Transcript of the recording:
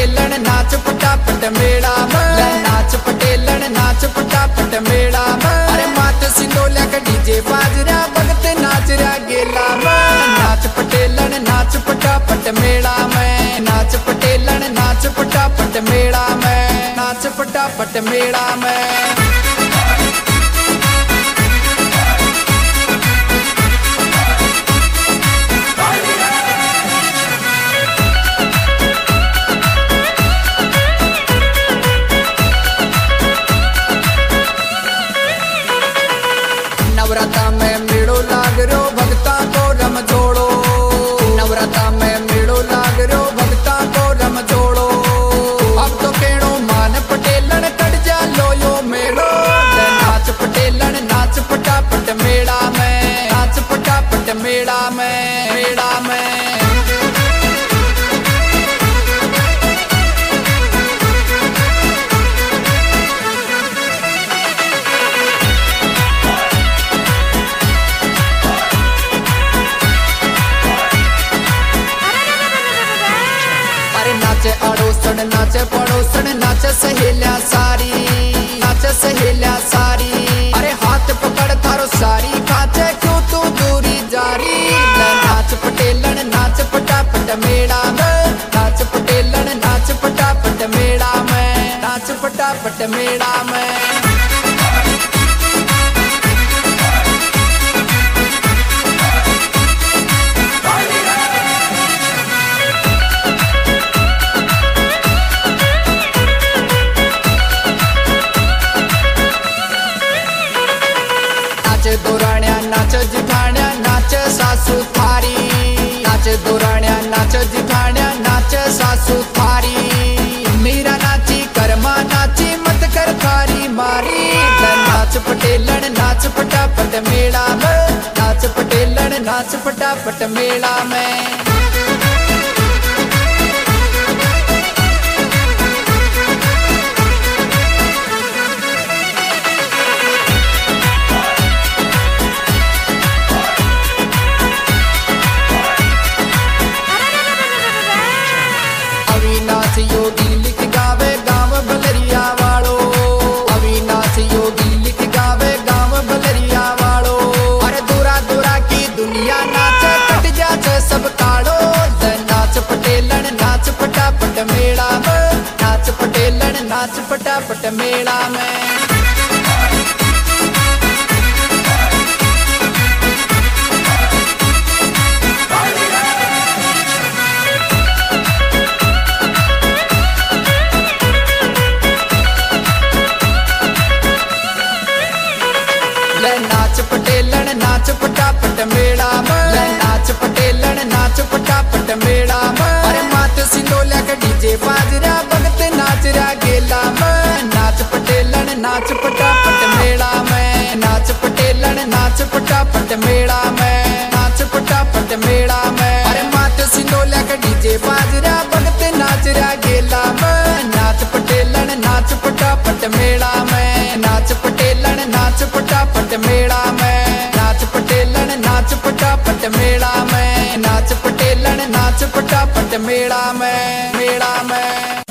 पटेलन नाच फटाफट मेला में, नाच पटेलन नाच फटाफट मेला में। अरे मात सिंदोल्या का डीजे बाज रहा, भगत नाच रहा गेला में। नाच पटेलन नाच फटाफट मेला में, नाच पटेलन नाच फटाफट मेला में, नाच फटाफट मेला में। नवराता में मेड़ो लाग रो भगता को रम जोड़ो, नवराता में मेड़ो लाग रो भगता को रम जोड़ो। अब तो केड़ो मान पटेलन कट जा लो यो मेड़ो, नाच पटेलन नाच फटाफट मेड़ा में, नाच फटाफट मेड़ा में, मेड़ा में। नाचे अड़ोसन नाचे पड़ोसन नाचे सहेलिया सारी, नाचे सहेलिया सारी। अरे हाथ पकड़ थारो सारी खाचे क्यों तू दूरी जारी। नाच पटेलन नाच फटाफट मेड़ा में, नाच पटेलन नाच फटाफट मेड़ा में, नाच फटाफट मेड़ा में। नाच दोराण्या नाच जिठाण्या नाच सासू थारी, नाच दोराण्या नाच जिठाण्या नाच सासू थारी। मीरा नाची कर्मा नाची मत कर थारी मारी। नाच पटेलन नाच फटाफट मेला में, नाच पटेलन नाच फटाफट मेला में। अविनाश योगी लिख गावे गाँव बलरिया वालो, अविनाश योगी लिख गावे गाँव बलरिया वालो। अरे दूरा दूरा की दुनिया नाच कट जाचे सब काड़ो। नाच पटेलन नाच फटाफट मेला में, नाच पटेलन नाच फटाफट मेला में। नाच पटेलन नाच फटाफट मेला में, नाच पटेलन नाच फटाफट मेला में। अरे मात सिंदोल्या का डीजे बाज रहा, भगत नाच रहा गेला में। नाच पटेलन नाच फटाफट मेला में, नाच पटेलन नाच फटाफट मेला में, नाच फटाफट मेला में। अरे मात सिंदोल्या का डीजे बाज रहा, भगत नाच रहा गेला में। नाच पटेलन नाच फटाफट मेला में, नाच पटेलन नाच फटाफट मेला में, नाच पटेलन नाच फटाफट मेला में, नाच पटेलन नाच फटाफट मेला में, मेला में।